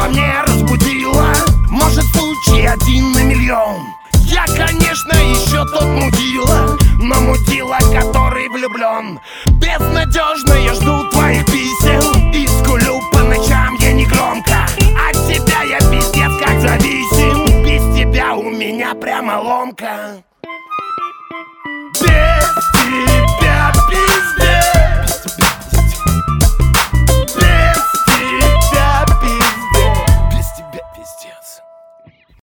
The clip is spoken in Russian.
во мне разбудила. Может, случай один на миллион. Я, конечно, еще тот мудила, но мудила, который влюблен. Безнадежно я жду твоих писем и скулю по ночам я негромко. От тебя я пиздец как зависим. Без тебя у меня прямо ломка.